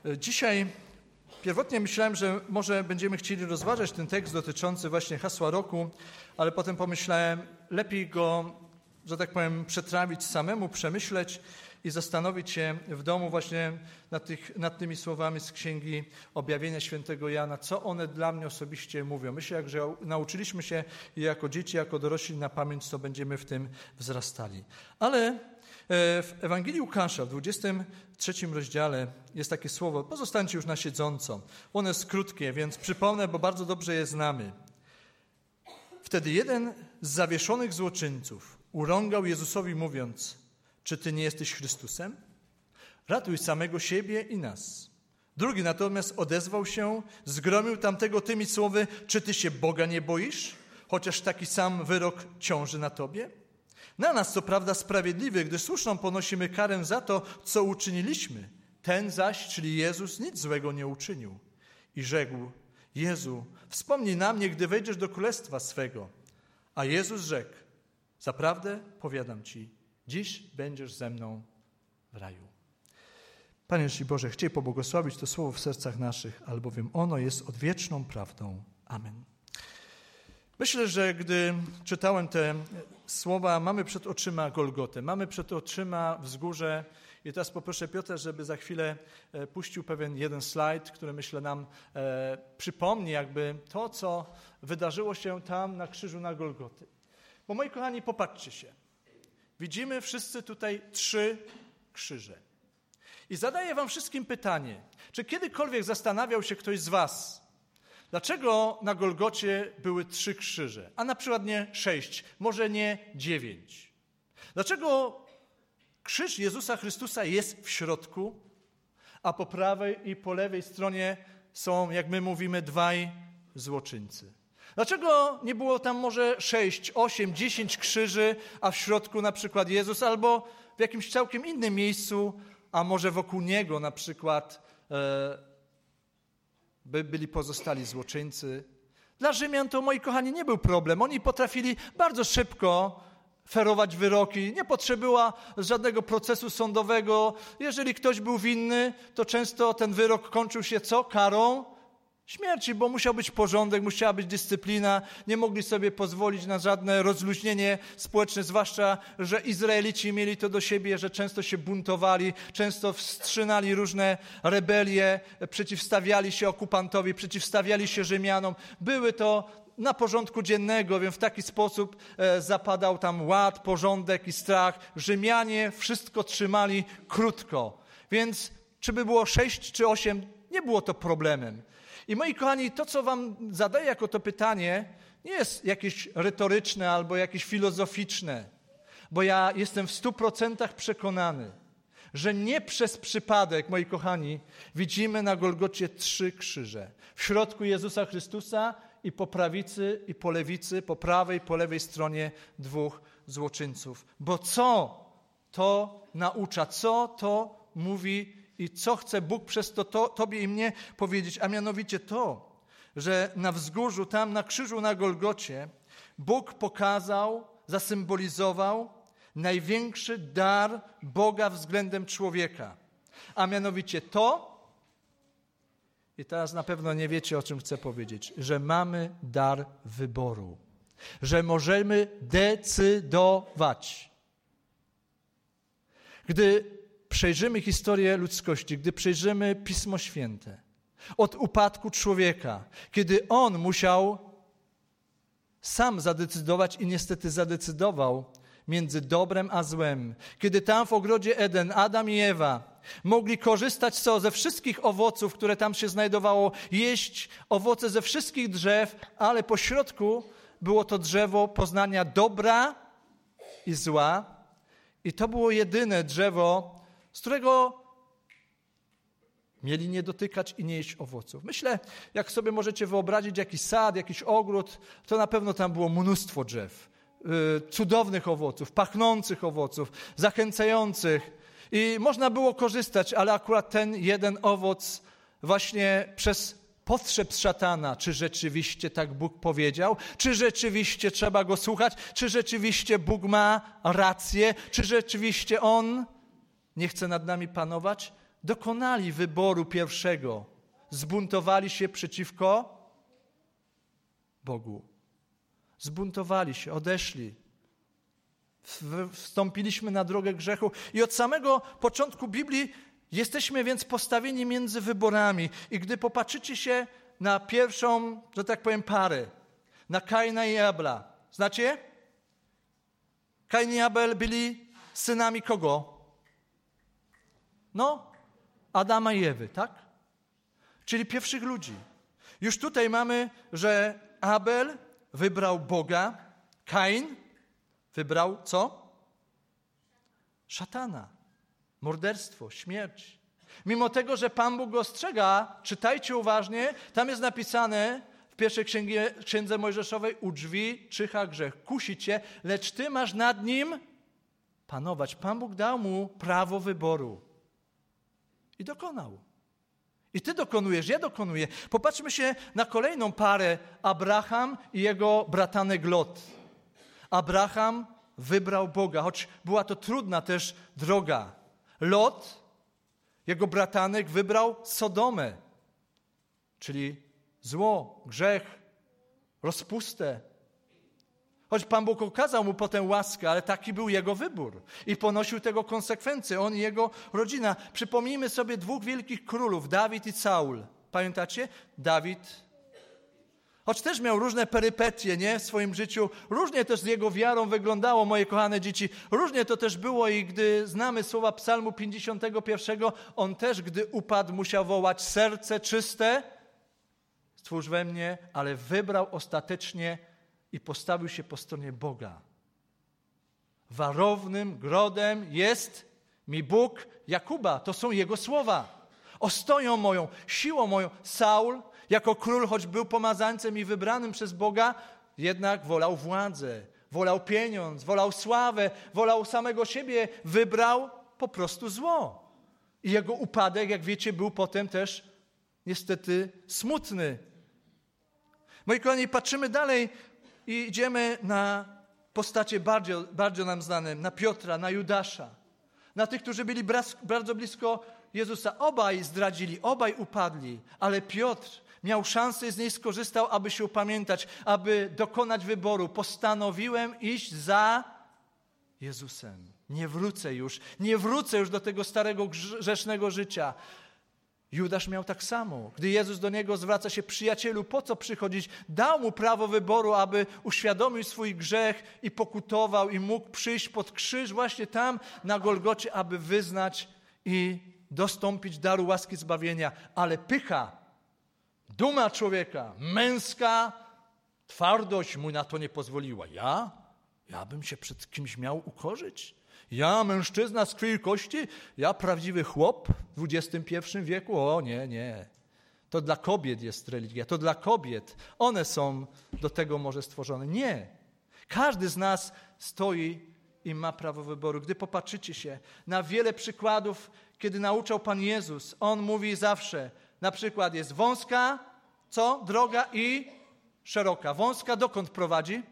Dzisiaj pierwotnie myślałem, że może będziemy chcieli rozważać ten tekst dotyczący właśnie hasła roku, ale potem pomyślałem, lepiej go, że tak powiem, przetrawić samemu, przemyśleć i zastanowić się w domu właśnie nad tymi słowami z Księgi Objawienia Świętego Jana, co one dla mnie osobiście mówią. Myślę, że nauczyliśmy się jako dzieci, jako dorośli na pamięć, co będziemy w tym wzrastali. Ale w Ewangelii Łukasza w 23 rozdziale jest takie słowo, pozostańcie już na siedząco. Ono jest krótkie, więc przypomnę, bo bardzo dobrze je znamy. Wtedy jeden z zawieszonych złoczyńców urągał Jezusowi mówiąc: czy Ty nie jesteś Chrystusem? Ratuj samego siebie i nas. Drugi natomiast odezwał się, zgromił tamtego tymi słowy: czy Ty się Boga nie boisz? Chociaż taki sam wyrok ciąży na Tobie? Na nas co prawda sprawiedliwy, gdy słuszną ponosimy karę za to, co uczyniliśmy. Ten zaś, czyli Jezus, nic złego nie uczynił. I rzekł: Jezu, wspomnij na mnie, gdy wejdziesz do królestwa swego. A Jezus rzekł: zaprawdę powiadam Ci, dziś będziesz ze mną w raju. Panie Boże, chciej pobłogosławić to słowo w sercach naszych, albowiem ono jest odwieczną prawdą. Amen. Myślę, że gdy czytałem te słowa, mamy przed oczyma Golgotę, mamy przed oczyma wzgórze i teraz poproszę Piotra, żeby za chwilę puścił pewien jeden slajd, który myślę nam przypomni jakby to, co wydarzyło się tam na krzyżu na Golgoty. Bo moi kochani, popatrzcie się. Widzimy wszyscy tutaj 3 krzyże. I zadaję wam wszystkim pytanie, czy kiedykolwiek zastanawiał się ktoś z was, dlaczego na Golgocie były 3 krzyże, a na przykład nie 6, może nie 9? Dlaczego krzyż Jezusa Chrystusa jest w środku, a po prawej i po lewej stronie są, jak my mówimy, 2 złoczyńcy? Dlaczego nie było tam może 6, 8, 10 krzyży, a w środku na przykład Jezus, albo w jakimś całkiem innym miejscu, a może wokół Niego na przykład by byli pozostali złoczyńcy? Dla Rzymian to, moi kochani, nie był problem. Oni potrafili bardzo szybko ferować wyroki. Nie potrzebowała żadnego procesu sądowego. Jeżeli ktoś był winny, to często ten wyrok kończył się co? Karą śmierci, bo musiał być porządek, musiała być dyscyplina. Nie mogli sobie pozwolić na żadne rozluźnienie społeczne, zwłaszcza, że Izraelici mieli to do siebie, że często się buntowali, często wstrzynali różne rebelie, przeciwstawiali się okupantowi, przeciwstawiali się Rzymianom. Były to na porządku dziennego, więc w taki sposób zapadał tam ład, porządek i strach. Rzymianie wszystko trzymali krótko, więc czy by było 6 czy 8, nie było to problemem. I moi kochani, to co wam zadaję jako to pytanie, nie jest jakieś retoryczne albo jakieś filozoficzne, bo ja jestem w 100% przekonany, że nie przez przypadek, moi kochani, widzimy na Golgocie 3 krzyże. W środku Jezusa Chrystusa i po prawicy i po lewicy, po prawej i po lewej stronie 2 złoczyńców. Bo co to naucza, co to mówi i co chce Bóg przez to Tobie i mnie powiedzieć, a mianowicie to, że na wzgórzu, tam na krzyżu na Golgocie, Bóg pokazał, zasymbolizował największy dar Boga względem człowieka. A mianowicie to, i teraz na pewno nie wiecie, o czym chcę powiedzieć, że mamy dar wyboru, że możemy decydować. Gdy przejrzymy historię ludzkości, gdy przejrzymy Pismo Święte, od upadku człowieka, kiedy on musiał sam zadecydować i niestety zadecydował między dobrem a złem, kiedy tam w ogrodzie Eden Adam i Ewa mogli korzystać ze wszystkich owoców, które tam się znajdowało, jeść owoce ze wszystkich drzew, ale po środku było to drzewo poznania dobra i zła i to było jedyne drzewo, z którego mieli nie dotykać i nie jeść owoców. Myślę, jak sobie możecie wyobrazić jakiś sad, jakiś ogród, to na pewno tam było mnóstwo drzew, cudownych owoców, pachnących owoców, zachęcających i można było korzystać, ale akurat ten jeden owoc właśnie przez potrzeb szatana, czy rzeczywiście tak Bóg powiedział, czy rzeczywiście trzeba go słuchać, czy rzeczywiście Bóg ma rację, czy rzeczywiście On nie chce nad nami panować, dokonali wyboru pierwszego. Zbuntowali się przeciwko Bogu. Zbuntowali się, odeszli. Wstąpiliśmy na drogę grzechu i od samego początku Biblii jesteśmy więc postawieni między wyborami. I gdy popatrzycie się na pierwszą, że tak powiem, parę, na Kaina i Abla. Znacie? Kain i Abel byli synami kogo? No, Adama i Ewy, tak? Czyli pierwszych ludzi. Już tutaj mamy, że Abel wybrał Boga, Kain wybrał co? Szatana, morderstwo, śmierć. Mimo tego, że Pan Bóg go ostrzega, czytajcie uważnie, tam jest napisane w pierwszej księdze Mojżeszowej: u drzwi czyha grzech, kusi cię, lecz ty masz nad nim panować. Pan Bóg dał mu prawo wyboru i dokonał. I ty dokonujesz, ja dokonuję. Popatrzmy się na kolejną parę, Abraham i jego bratanek Lot. Abraham wybrał Boga, choć była to trudna też droga. Lot, jego bratanek, wybrał Sodomę, czyli zło, grzech, rozpustę. Choć Pan Bóg okazał mu potem łaskę, ale taki był jego wybór i ponosił tego konsekwencje, on i jego rodzina. Przypomnijmy sobie dwóch wielkich królów, Dawid i Saul. Pamiętacie? Dawid, choć też miał różne perypetie, nie, w swoim życiu, różnie też z jego wiarą wyglądało, moje kochane dzieci, różnie to też było i gdy znamy słowa Psalmu 51, on też, gdy upadł, musiał wołać: serce czyste, stwórz we mnie, ale wybrał ostatecznie i postawił się po stronie Boga. Warownym grodem jest mi Bóg Jakuba. To są jego słowa. Ostoją moją, siłą moją. Saul jako król, choć był pomazańcem i wybranym przez Boga, jednak wolał władzę, wolał pieniądz, wolał sławę, wolał samego siebie. Wybrał po prostu zło. I jego upadek, jak wiecie, był potem też niestety smutny. Moi kochani, patrzymy dalej i idziemy na postacie bardziej nam znane, na Piotra, na Judasza, na tych, którzy byli bardzo blisko Jezusa. Obaj zdradzili, obaj upadli, ale Piotr miał szansę i z niej skorzystał, aby się upamiętać, aby dokonać wyboru. Postanowiłem iść za Jezusem. Nie wrócę już do tego starego grzesznego życia. Judasz miał tak samo. Gdy Jezus do niego zwraca się: przyjacielu, po co przychodzić? Dał mu prawo wyboru, aby uświadomił swój grzech i pokutował i mógł przyjść pod krzyż właśnie tam na Golgocie, aby wyznać i dostąpić daru łaski zbawienia. Ale pycha, duma człowieka, męska twardość mu na to nie pozwoliła. Ja bym się przed kimś miał ukorzyć? Ja, mężczyzna z krwi i kości? Ja, prawdziwy chłop w XXI wieku? O nie. To dla kobiet jest religia, to dla kobiet. One są do tego może stworzone. Nie. Każdy z nas stoi i ma prawo wyboru. Gdy popatrzycie się na wiele przykładów, kiedy nauczał Pan Jezus, On mówi zawsze, na przykład jest wąska, droga i szeroka. Wąska dokąd prowadzi?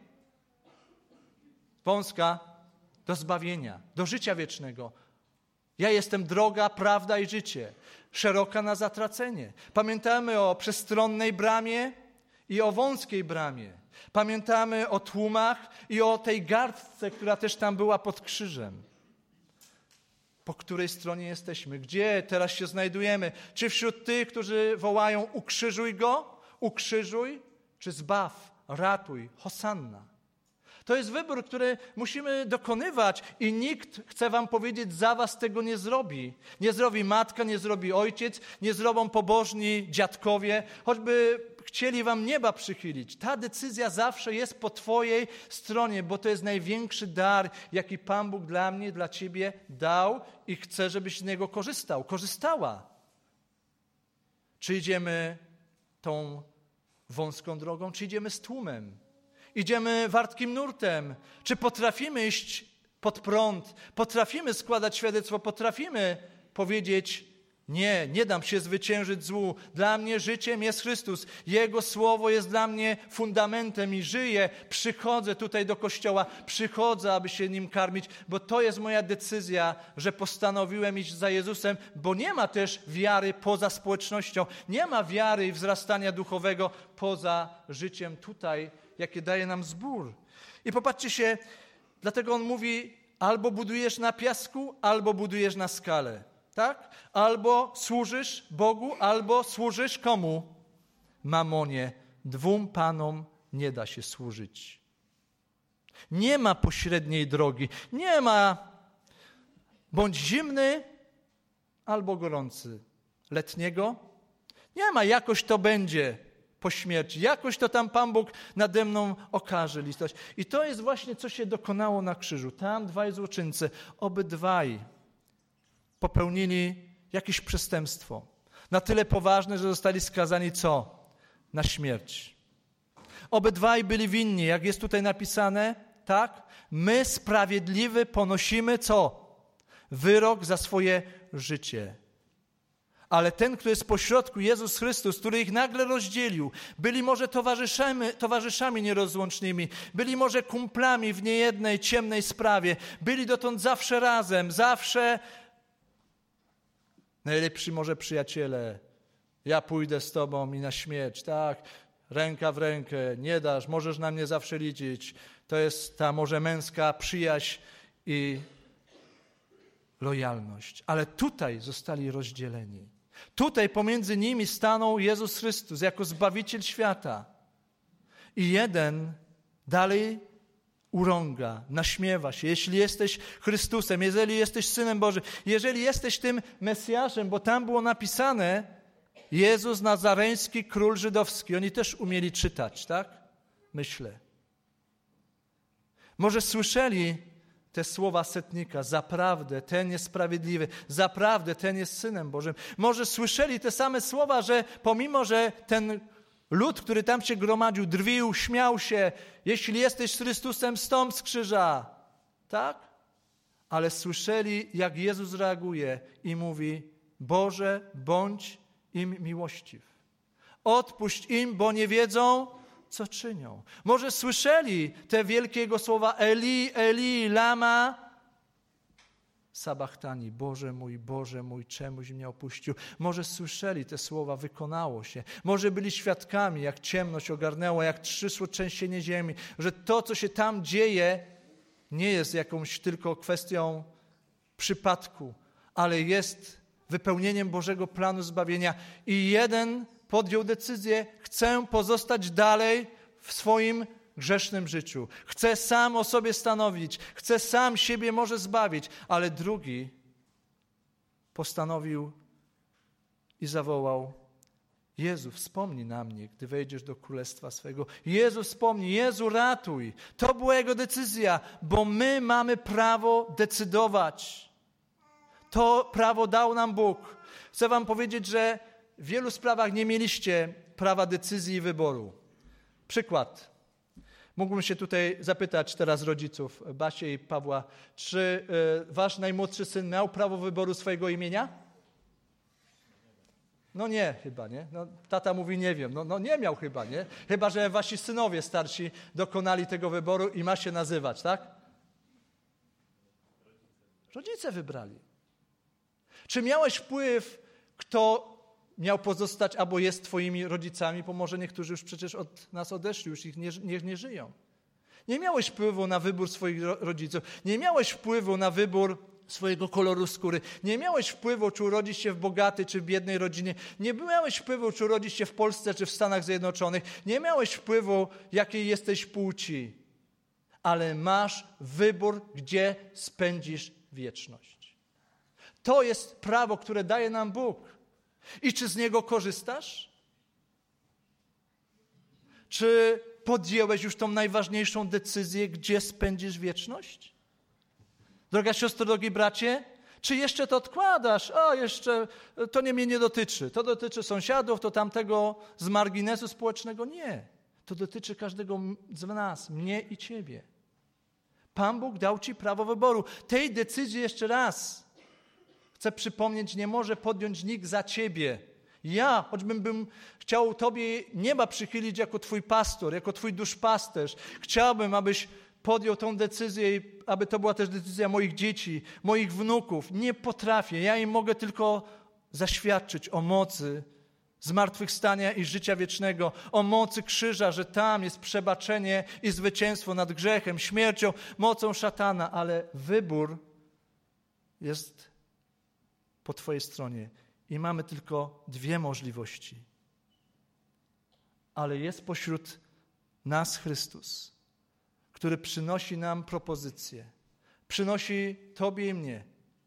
Wąska do zbawienia, do życia wiecznego. Ja jestem droga, prawda i życie. Szeroka na zatracenie. Pamiętamy o przestronnej bramie i o wąskiej bramie. Pamiętamy o tłumach i o tej garstce, która też tam była pod krzyżem. Po której stronie jesteśmy? Gdzie teraz się znajdujemy? Czy wśród tych, którzy wołają: ukrzyżuj go, ukrzyżuj, czy zbaw, ratuj, hosanna? To jest wybór, który musimy dokonywać i nikt, chcę wam powiedzieć, za was tego nie zrobi. Nie zrobi matka, nie zrobi ojciec, nie zrobią pobożni dziadkowie, choćby chcieli wam nieba przychylić. Ta decyzja zawsze jest po twojej stronie, bo to jest największy dar, jaki Pan Bóg dla mnie, dla ciebie dał i chce, żebyś z niego korzystała. Czy idziemy tą wąską drogą, czy idziemy z tłumem? Idziemy wartkim nurtem. Czy potrafimy iść pod prąd? Potrafimy składać świadectwo? Potrafimy powiedzieć: Nie dam się zwyciężyć złu. Dla mnie życiem jest Chrystus. Jego słowo jest dla mnie fundamentem i żyję. Przychodzę tutaj do kościoła, przychodzę, aby się nim karmić, bo to jest moja decyzja, że postanowiłem iść za Jezusem, bo nie ma też wiary poza społecznością. Nie ma wiary i wzrastania duchowego poza życiem tutaj, jakie daje nam zbór. I popatrzcie się, dlatego on mówi, albo budujesz na piasku, albo budujesz na skale. Tak? Albo służysz Bogu, albo służysz komu? Mamonie. Dwóm panom nie da się służyć. Nie ma pośredniej drogi. Nie ma bądź zimny, albo gorący. Letniego. Nie ma, jakoś to będzie po śmierci. Jakoś to tam Pan Bóg nade mną okaże litość. I to jest właśnie, co się dokonało na krzyżu. Tam dwaj złoczyńcy, obydwaj popełnili jakieś przestępstwo. Na tyle poważne, że zostali skazani co? Na śmierć. Obydwaj byli winni, jak jest tutaj napisane, tak? My sprawiedliwy ponosimy co? Wyrok za swoje życie. Ale ten, kto jest pośrodku, Jezus Chrystus, który ich nagle rozdzielił, byli może towarzyszami nierozłącznymi, byli może kumplami w niejednej ciemnej sprawie, byli dotąd zawsze razem, zawsze najlepsi może przyjaciele. Ja pójdę z tobą i na śmierć, tak? Ręka w rękę, nie dasz, możesz na mnie zawsze liczyć. To jest ta może męska przyjaźń i lojalność. Ale tutaj zostali rozdzieleni. Tutaj pomiędzy nimi stanął Jezus Chrystus jako Zbawiciel świata. I jeden dalej urąga, naśmiewa się. Jeśli jesteś Chrystusem, jeżeli jesteś Synem Bożym, jeżeli jesteś tym Mesjaszem, bo tam było napisane Jezus Nazareński, Król Żydowski. Oni też umieli czytać, tak? Myślę. Może słyszeli te słowa setnika, zaprawdę ten jest sprawiedliwy, zaprawdę ten jest Synem Bożym. Może słyszeli te same słowa, że pomimo, że ten lud, który tam się gromadził, drwił, śmiał się, jeśli jesteś Chrystusem, zstąp z krzyża. Tak? Ale słyszeli, jak Jezus reaguje i mówi, Boże, bądź im miłościw. Odpuść im, bo nie wiedzą, co czynią. Może słyszeli te wielkie Jego słowa Eli, Eli, lama sabachtani. Boże mój, czemuś mnie opuścił. Może słyszeli te słowa, wykonało się. Może byli świadkami, jak ciemność ogarnęła, jak trzysło trzęsienie ziemi, że to, co się tam dzieje, nie jest jakąś tylko kwestią przypadku, ale jest wypełnieniem Bożego planu zbawienia. I jeden podjął decyzję, chcę pozostać dalej w swoim grzesznym życiu. Chcę sam o sobie stanowić, chcę sam siebie może zbawić, ale drugi postanowił i zawołał, Jezu, wspomnij na mnie, gdy wejdziesz do królestwa swego. Jezu, wspomnij, Jezu, ratuj. To była jego decyzja, bo my mamy prawo decydować. To prawo dał nam Bóg. Chcę wam powiedzieć, że w wielu sprawach nie mieliście prawa decyzji i wyboru. Przykład. Mógłbym się tutaj zapytać teraz rodziców Basie i Pawła, czy wasz najmłodszy syn miał prawo wyboru swojego imienia? No nie, chyba nie. No, tata mówi, nie wiem. No nie miał chyba, nie? Chyba, że wasi synowie starsi dokonali tego wyboru i ma się nazywać, tak? Rodzice wybrali. Czy miałeś wpływ, kto miał pozostać albo jest twoimi rodzicami, bo może niektórzy już przecież od nas odeszli, już ich nie żyją. Nie miałeś wpływu na wybór swoich rodziców, nie miałeś wpływu na wybór swojego koloru skóry, nie miałeś wpływu, czy urodzisz się w bogatej, czy w biednej rodzinie, nie miałeś wpływu, czy urodzisz się w Polsce, czy w Stanach Zjednoczonych, nie miałeś wpływu, jakiej jesteś płci, ale masz wybór, gdzie spędzisz wieczność. To jest prawo, które daje nam Bóg. I czy z niego korzystasz? Czy podjęłeś już tą najważniejszą decyzję, gdzie spędzisz wieczność? Droga siostro, drogi bracie, czy jeszcze to odkładasz? Jeszcze to mnie nie dotyczy. To dotyczy sąsiadów, to tamtego z marginesu społecznego. Nie. To dotyczy każdego z nas, mnie i ciebie. Pan Bóg dał ci prawo wyboru. Tej decyzji jeszcze raz chcę przypomnieć, nie może podjąć nikt za ciebie. Ja, choćbym chciał Tobie nieba przychylić jako Twój pastor, jako Twój duszpasterz, chciałbym, abyś podjął tą decyzję, aby to była też decyzja moich dzieci, moich wnuków. Nie potrafię. Ja im mogę tylko zaświadczyć o mocy zmartwychwstania i życia wiecznego, o mocy krzyża, że tam jest przebaczenie i zwycięstwo nad grzechem, śmiercią, mocą szatana, ale wybór jest po Twojej stronie i mamy tylko dwie możliwości. Ale jest pośród nas Chrystus, który przynosi nam propozycję. Przynosi Tobie i mnie.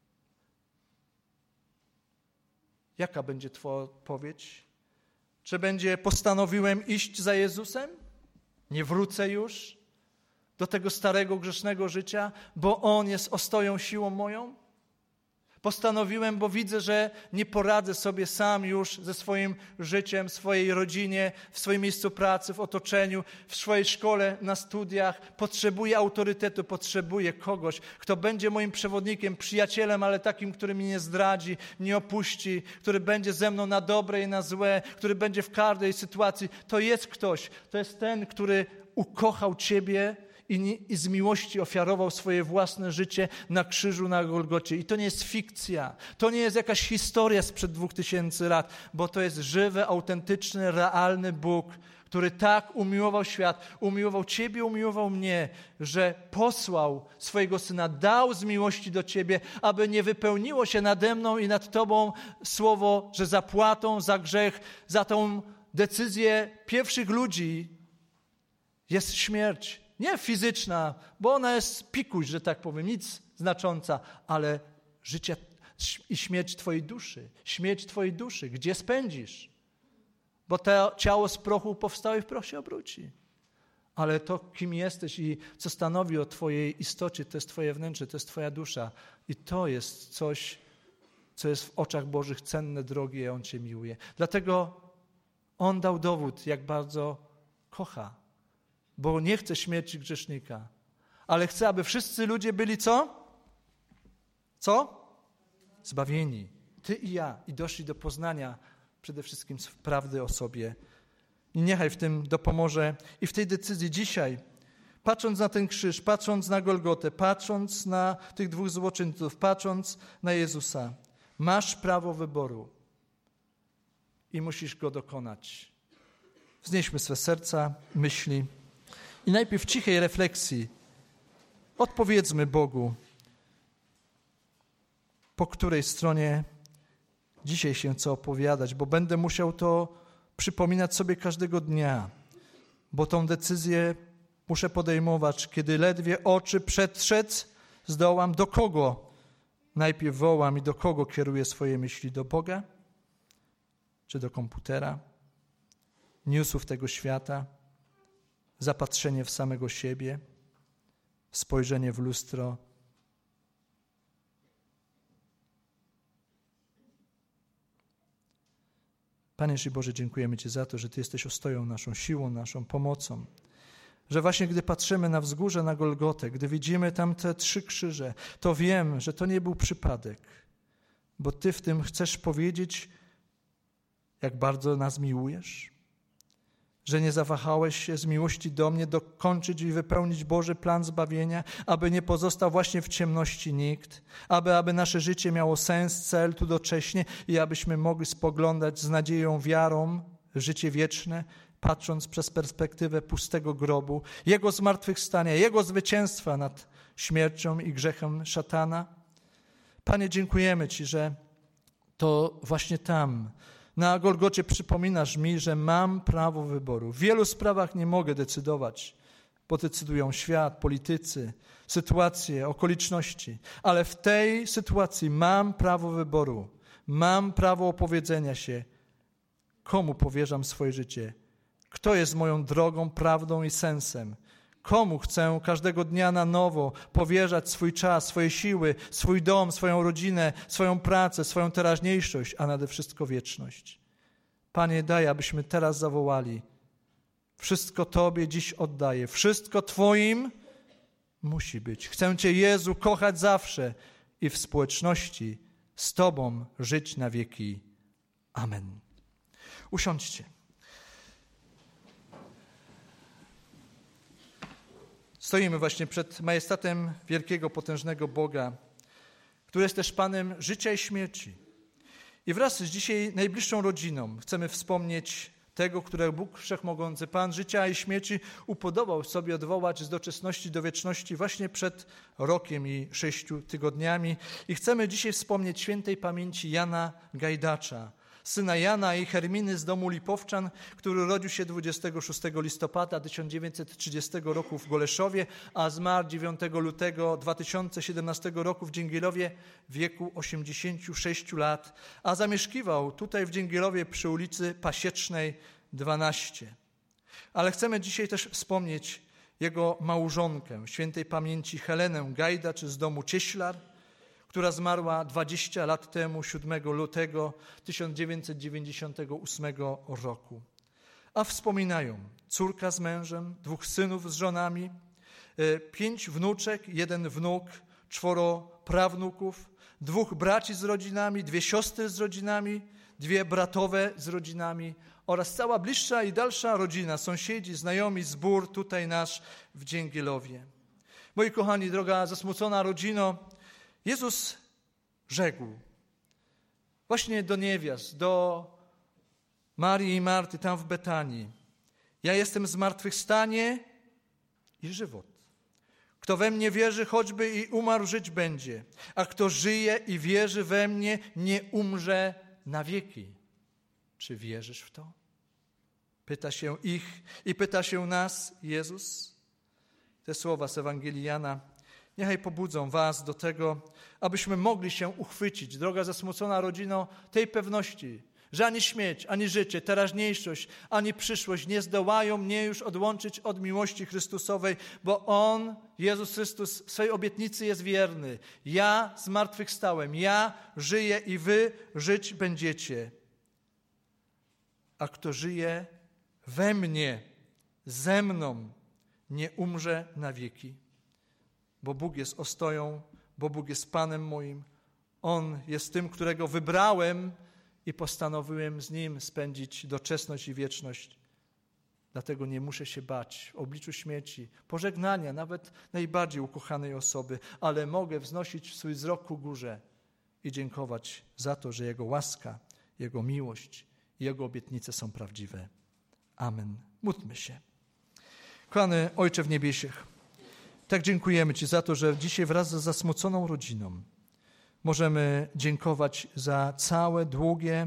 Jaka będzie Twoja odpowiedź? Czy będzie postanowiłem iść za Jezusem? Nie wrócę już do tego starego, grzesznego życia, bo On jest ostoją, siłą moją? Postanowiłem, bo widzę, że nie poradzę sobie sam już ze swoim życiem, w swojej rodzinie, w swoim miejscu pracy, w otoczeniu, w swojej szkole, na studiach. Potrzebuję autorytetu, potrzebuję kogoś, kto będzie moim przewodnikiem, przyjacielem, ale takim, który mnie nie zdradzi, nie opuści, który będzie ze mną na dobre i na złe, który będzie w każdej sytuacji. To jest ktoś, to jest ten, który ukochał Ciebie i z miłości ofiarował swoje własne życie na krzyżu na Golgocie. I to nie jest fikcja, to nie jest jakaś historia sprzed 2000 lat, bo to jest żywy, autentyczny, realny Bóg, który tak umiłował świat, umiłował Ciebie, umiłował mnie, że posłał swojego Syna, dał z miłości do Ciebie, aby nie wypełniło się nade mną i nad Tobą słowo, że zapłatą za grzech, za tą decyzję pierwszych ludzi jest śmierć. Nie fizyczna, bo ona jest pikuś, że tak powiem, nic znacząca, ale życie i śmierć Twojej duszy. Śmierć Twojej duszy. Gdzie spędzisz? Bo to ciało z prochu powstało i w proch się obróci. Ale to, kim jesteś i co stanowi o Twojej istocie, to jest Twoje wnętrze, to jest Twoja dusza. I to jest coś, co jest w oczach Bożych cenne, drogie, a On Cię miłuje. Dlatego On dał dowód, jak bardzo kocha. Bo nie chce śmierci grzesznika, ale chce, aby wszyscy ludzie byli co? Co? Zbawieni. Ty i ja. I doszli do poznania przede wszystkim prawdy o sobie. I niechaj w tym dopomoże i w tej decyzji dzisiaj, patrząc na ten krzyż, patrząc na Golgotę, patrząc na tych dwóch złoczyńców, patrząc na Jezusa, masz prawo wyboru i musisz go dokonać. Wznieśmy swe serca, myśli. I najpierw w cichej refleksji odpowiedzmy Bogu, po której stronie dzisiaj się chcę opowiadać, bo będę musiał to przypominać sobie każdego dnia, bo tą decyzję muszę podejmować, kiedy ledwie oczy przetrzec zdołam, do kogo najpierw wołam i do kogo kieruję swoje myśli, do Boga czy do komputera, newsów tego świata, zapatrzenie w samego siebie, spojrzenie w lustro. Panie Boże, dziękujemy Ci za to, że Ty jesteś ostoją naszą, siłą naszą, pomocą. Że właśnie gdy patrzymy na wzgórze, na Golgotę, gdy widzimy tam te 3 krzyże, to wiem, że to nie był przypadek, bo Ty w tym chcesz powiedzieć, jak bardzo nas miłujesz, że nie zawahałeś się z miłości do mnie dokończyć i wypełnić Boży plan zbawienia, aby nie pozostał właśnie w ciemności nikt, aby nasze życie miało sens, cel tu docześnie i abyśmy mogli spoglądać z nadzieją, wiarą życie wieczne, patrząc przez perspektywę pustego grobu, Jego zmartwychwstania, Jego zwycięstwa nad śmiercią i grzechem szatana. Panie, dziękujemy Ci, że to właśnie tam, na Golgocie przypominasz mi, że mam prawo wyboru. W wielu sprawach nie mogę decydować, bo decydują świat, politycy, sytuacje, okoliczności. Ale w tej sytuacji mam prawo wyboru. Mam prawo opowiedzenia się, komu powierzam swoje życie. Kto jest moją drogą, prawdą i sensem. Komu chcę każdego dnia na nowo powierzać swój czas, swoje siły, swój dom, swoją rodzinę, swoją pracę, swoją teraźniejszość, a nade wszystko wieczność. Panie, daj, abyśmy teraz zawołali. Wszystko Tobie dziś oddaję. Wszystko Twoim musi być. Chcę Cię, Jezu, kochać zawsze i w społeczności z Tobą żyć na wieki. Amen. Usiądźcie. Stoimy właśnie przed majestatem wielkiego, potężnego Boga, który jest też Panem życia i śmierci. I wraz z dzisiaj najbliższą rodziną chcemy wspomnieć tego, którego Bóg Wszechmogący, Pan życia i śmierci, upodobał sobie odwołać z doczesności do wieczności właśnie przed rokiem i 6 tygodniami. I chcemy dzisiaj wspomnieć świętej pamięci Jana Gajdacza, syna Jana i Herminy z domu Lipowczan, który urodził się 26 listopada 1930 roku w Goleszowie, a zmarł 9 lutego 2017 roku w Dzięgielowie w wieku 86 lat, a zamieszkiwał tutaj w Dzięgielowie przy ulicy Pasiecznej 12. Ale chcemy dzisiaj też wspomnieć jego małżonkę, świętej pamięci Helenę Gajdacz z domu Cieślar, która zmarła 20 lat temu, 7 lutego 1998 roku. A wspominają córka z mężem, 2 synów z żonami, 5 wnuczek, 1 wnuk, 4 prawnuków, 2 braci z rodzinami, 2 siostry z rodzinami, 2 bratowe z rodzinami oraz cała bliższa i dalsza rodzina, sąsiedzi, znajomi, zbór tutaj nasz w Dzięgielowie. Moi kochani, droga zasmucona rodzino, Jezus rzekł właśnie do niewiast, do Marii i Marty tam w Betanii: ja jestem zmartwychwstanie i żywot. Kto we mnie wierzy, choćby i umarł, żyć będzie. A kto żyje i wierzy we mnie, nie umrze na wieki. Czy wierzysz w to? Pyta się ich i pyta się nas Jezus. Te słowa z Ewangelii Jana niechaj pobudzą was do tego, abyśmy mogli się uchwycić, droga zasmucona rodzino, tej pewności, że ani śmierć, ani życie, teraźniejszość, ani przyszłość nie zdołają mnie już odłączyć od miłości Chrystusowej, bo On, Jezus Chrystus, w swej obietnicy jest wierny. Ja zmartwychwstałem, ja żyję i wy żyć będziecie. A kto żyje we mnie, ze mną, nie umrze na wieki. Bo Bóg jest ostoją, bo Bóg jest Panem moim. On jest tym, którego wybrałem i postanowiłem z Nim spędzić doczesność i wieczność. Dlatego nie muszę się bać w obliczu śmierci, pożegnania nawet najbardziej ukochanej osoby, ale mogę wznosić swój wzrok ku górze i dziękować za to, że Jego łaska, Jego miłość i Jego obietnice są prawdziwe. Amen. Módlmy się. Kochany Ojcze w niebiesiech, tak dziękujemy Ci za to, że dzisiaj wraz z zasmuconą rodziną możemy dziękować za całe, długie,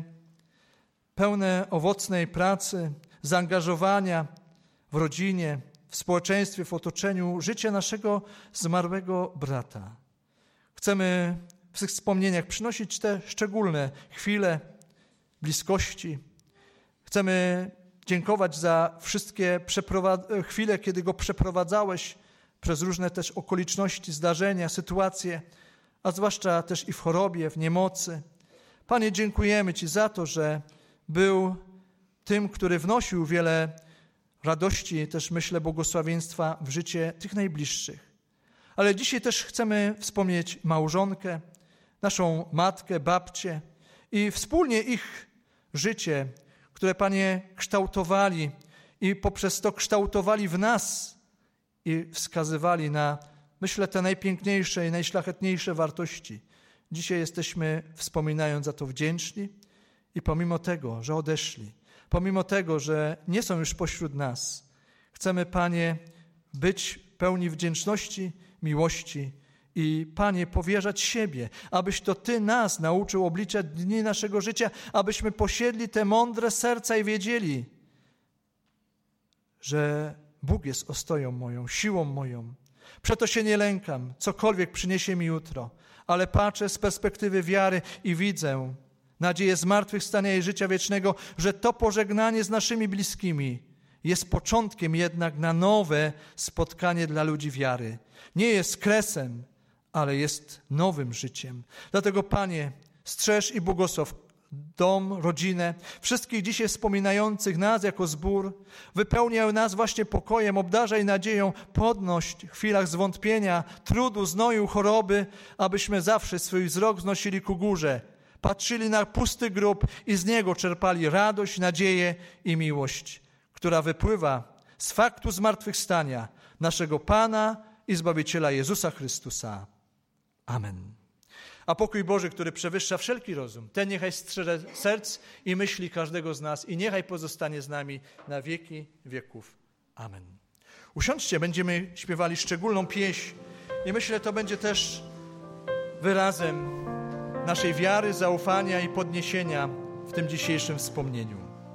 pełne owocnej pracy, zaangażowania w rodzinie, w społeczeństwie, w otoczeniu życia naszego zmarłego brata. Chcemy w tych wspomnieniach przynosić te szczególne chwile bliskości. Chcemy dziękować za wszystkie chwile, kiedy go przeprowadzałeś przez różne też okoliczności, zdarzenia, sytuacje, a zwłaszcza też i w chorobie, w niemocy. Panie, dziękujemy Ci za to, że był tym, który wnosił wiele radości, też myślę błogosławieństwa w życie tych najbliższych. Ale dzisiaj też chcemy wspomnieć małżonkę, naszą matkę, babcię i wspólnie ich życie, które, Panie, kształtowali i poprzez to kształtowali w nas i wskazywali na, myślę, te najpiękniejsze i najszlachetniejsze wartości. Dzisiaj jesteśmy, wspominając za to, wdzięczni i pomimo tego, że odeszli, pomimo tego, że nie są już pośród nas, chcemy, Panie, być pełni wdzięczności, miłości i, Panie, powierzać siebie, abyś to Ty nas nauczył obliczać dni naszego życia, abyśmy posiedli te mądre serca i wiedzieli, że Bóg jest ostoją moją, siłą moją. Przeto się nie lękam, cokolwiek przyniesie mi jutro, ale patrzę z perspektywy wiary i widzę nadzieję zmartwychwstania i życia wiecznego, że to pożegnanie z naszymi bliskimi jest początkiem jednak na nowe spotkanie dla ludzi wiary. Nie jest kresem, ale jest nowym życiem. Dlatego, Panie, strzeż i błogosław dom, rodzinę, wszystkich dzisiaj wspominających nas jako zbór. Wypełniaj nas właśnie pokojem, obdarzaj nadzieją, podnoś w chwilach zwątpienia, trudu, znoju, choroby, abyśmy zawsze swój wzrok znosili ku górze, patrzyli na pusty grób i z niego czerpali radość, nadzieję i miłość, która wypływa z faktu zmartwychwstania naszego Pana i Zbawiciela Jezusa Chrystusa. Amen. A pokój Boży, który przewyższa wszelki rozum, ten niechaj strzeże serc i myśli każdego z nas i niechaj pozostanie z nami na wieki wieków. Amen. Usiądźcie, będziemy śpiewali szczególną pieśń i myślę, to będzie też wyrazem naszej wiary, zaufania i podniesienia w tym dzisiejszym wspomnieniu.